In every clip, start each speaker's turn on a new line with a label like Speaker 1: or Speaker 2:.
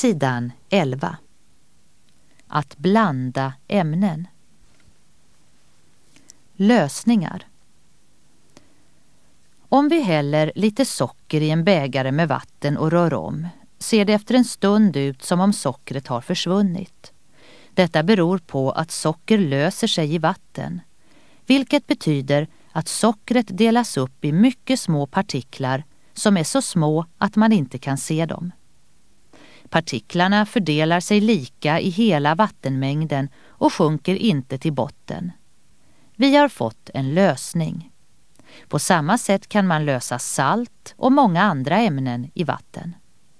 Speaker 1: Sidan 11. Att blanda ämnen. Lösningar. Om vi häller lite socker i en bägare med vatten och rör om, ser det efter en stund ut som om sockret har försvunnit. Detta beror på att socker löser sig i vatten, vilket betyder att sockret delas upp i mycket små partiklar som är så små att man inte kan se dem. Partiklarna fördelar sig lika i hela vattenmängden och sjunker inte till botten. Vi har fått en lösning. På samma sätt kan man lösa salt och många andra ämnen i vatten.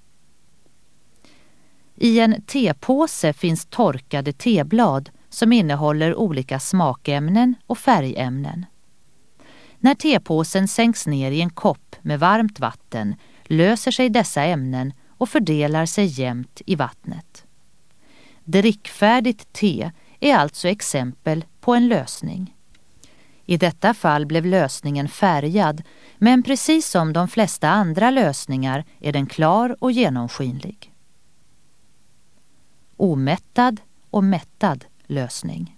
Speaker 1: I en tepåse finns torkade teblad som innehåller olika smakämnen och färgämnen. När tepåsen sänks ner i en kopp med varmt vatten löser sig dessa ämnen och fördelar sig jämnt i vattnet. Drickfärdigt te är alltså exempel på en lösning. I detta fall blev lösningen färgad, men precis som de flesta andra lösningar är den klar och genomskinlig. Omättad och mättad lösning.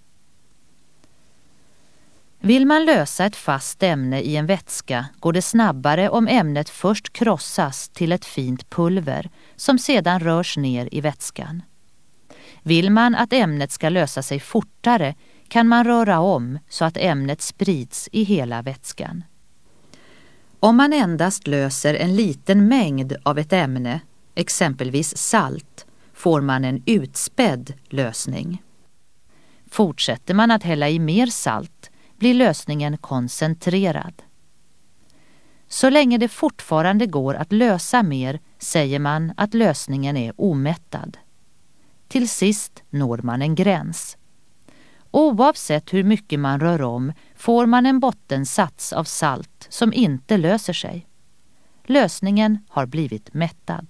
Speaker 1: Vill man lösa ett fast ämne i en vätska går det snabbare om ämnet först krossas till ett fint pulver som sedan rörs ner i vätskan. Vill man att ämnet ska lösa sig fortare kan man röra om så att ämnet sprids i hela vätskan. Om man endast löser en liten mängd av ett ämne, exempelvis salt, får man en utspädd lösning. Fortsätter man att hälla i mer salt blir lösningen koncentrerad. Så länge det fortfarande går att lösa mer säger man att lösningen är omättad. Till sist når man en gräns. Oavsett hur mycket man rör om får man en bottensats av salt som inte löser sig. Lösningen har blivit mättad.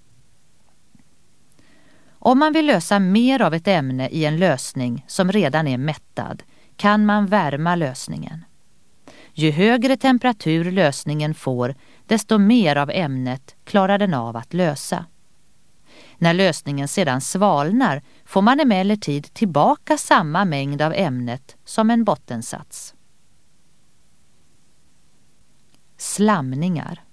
Speaker 1: Om man vill lösa mer av ett ämne i en lösning som redan är mättad kan man värma lösningen. Ju högre temperatur lösningen får, desto mer av ämnet klarar den av att lösa. När lösningen sedan svalnar får man emellertid tillbaka samma mängd av ämnet som en bottensats. Slamningar.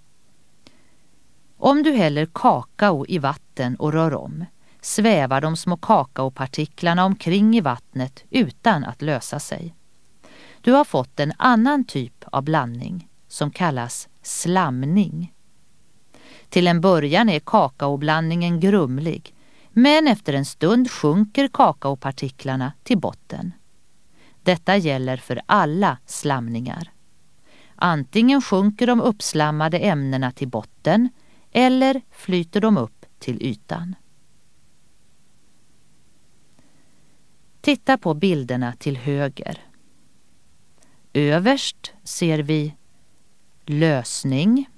Speaker 1: Om du häller kakao i vatten och rör om, svävar de små kakaopartiklarna omkring i vattnet utan att lösa sig. Du har fått en annan typ av blandning som kallas slamning. Till en början är kakaoblandningen grumlig, men efter en stund sjunker kakaopartiklarna till botten. Detta gäller för alla slamningar. Antingen sjunker de uppslammade ämnena till botten eller flyter de upp till ytan. Titta på bilderna till höger. Överst ser vi lösning.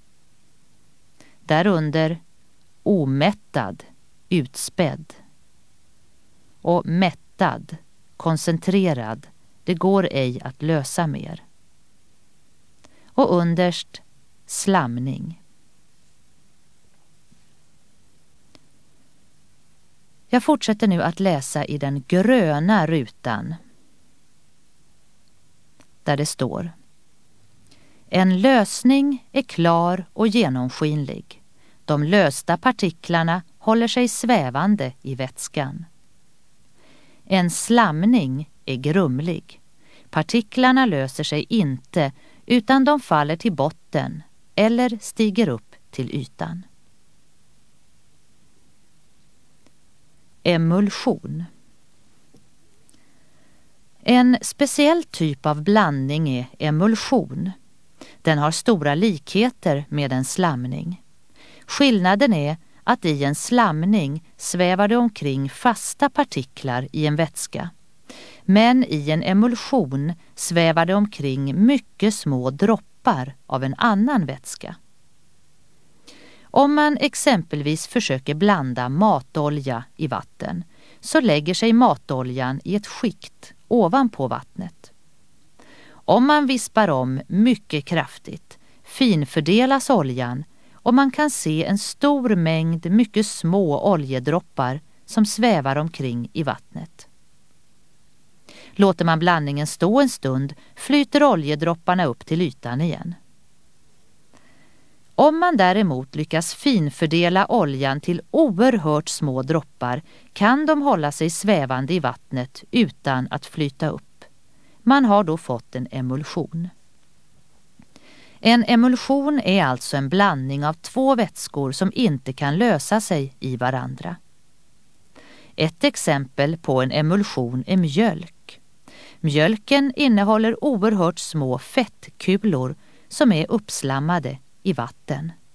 Speaker 1: Därunder omättad, utspädd. Och mättad, koncentrerad, det går ej att lösa mer. Och underst slamning. Jag fortsätter nu att läsa i den gröna rutan. Där det står: en lösning är klar och genomskinlig. De lösta partiklarna håller sig svävande i vätskan. En slamning är grumlig. Partiklarna löser sig inte utan de faller till botten eller stiger upp till ytan. Emulsion. En speciell typ av blandning är emulsion. Den har stora likheter med en slamning. Skillnaden är att i en slamning svävar det omkring fasta partiklar i en vätska. Men i en emulsion svävar det omkring mycket små droppar av en annan vätska. Om man exempelvis försöker blanda matolja i vatten så lägger sig matoljan i ett skikt ovanpå vattnet. Om man vispar om mycket kraftigt finfördelas oljan och man kan se en stor mängd mycket små oljedroppar som svävar omkring i vattnet. Låter man blandningen stå en stund flyter oljedropparna upp till ytan igen. Om man däremot lyckas finfördela oljan till oerhört små droppar kan de hålla sig svävande i vattnet utan att flyta upp. Man har då fått en emulsion. En emulsion är alltså en blandning av två vätskor som inte kan lösa sig i varandra. Ett exempel på en emulsion är mjölk. Mjölken innehåller oerhört små fettkulor som är uppslammade i vatten.